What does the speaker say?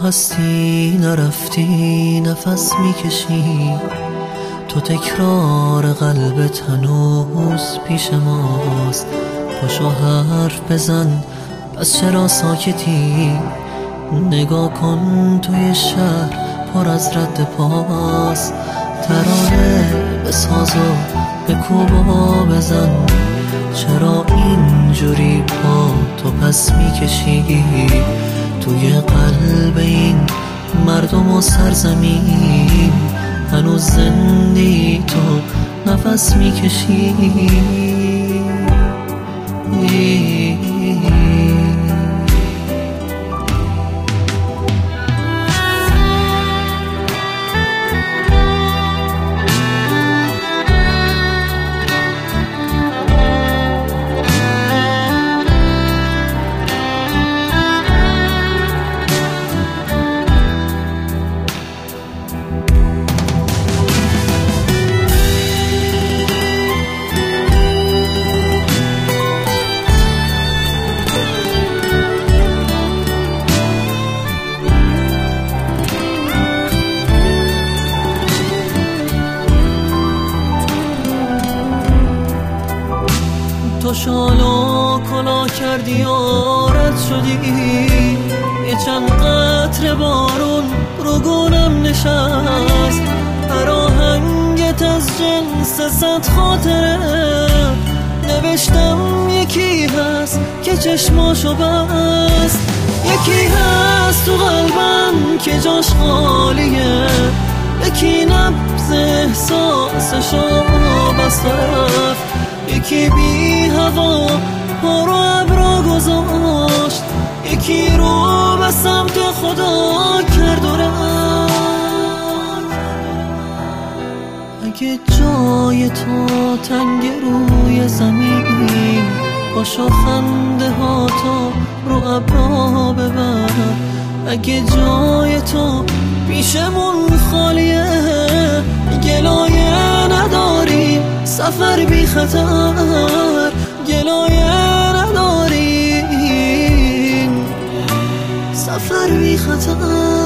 هستی نرفتی نفس میکشی، تو تکرار قلبت هنوز پیش ماست. پاشو حرف بزن پس چرا ساکتی، نگاه کن توی شهر پر از رد پاست. ترانه بساز و به کوبا بزن، چرا اینجوری پا تو پس میکشی؟ توی قلب این مردم و سرزمین هنوز زندی تو نفس میکشی. تو شالو کلا کردی آرد شدی، یه چند قطره بارون رو گونم نشست. هر آهنگت از جنس صد خاطره، نوشتم یکی هست که چشماشو بست، یکی هست تو قلبم که جاش خالیه، یکی نبض احساسشو بست رفت، یکی بی هوا پا رو ابرا گذاشت، یکی رو به سمت خدا کرد و رفت. اگه جای تو تنگ روی زمین، باشو خنده ها تو رو ابرا ببر. اگه جای تو پیشمون خالیه، گلایه نداری سفر بی خطر، گلایه نداری سفر بی خطر.